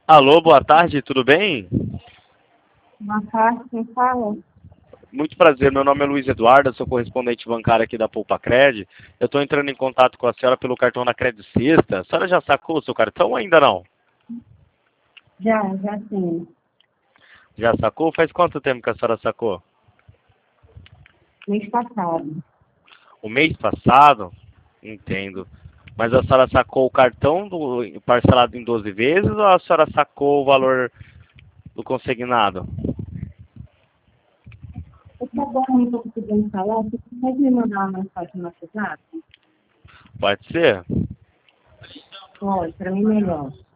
Alô, boa tarde, tudo bem? Boa tarde, quem fala? Muito prazer, meu nome é Luiz Eduardo, eu sou correspondente bancário aqui da Poupa-Cred. Eu estou entrando em contato com a senhora pelo cartão da Cred Sexta. A senhora já sacou o seu cartão ou ainda não? Já sim. Já sacou? Faz quanto tempo que a senhora sacou? Mês passado. O mês passado? Entendo. Mas a senhora sacou o cartão parcelado em 12 vezes ou a senhora sacou o valor do consignado? Eu tá bom, não estou conseguindo falar. Você consegue me mandar uma mensagem no WhatsApp? Pode ser? Pode, para mim melhor.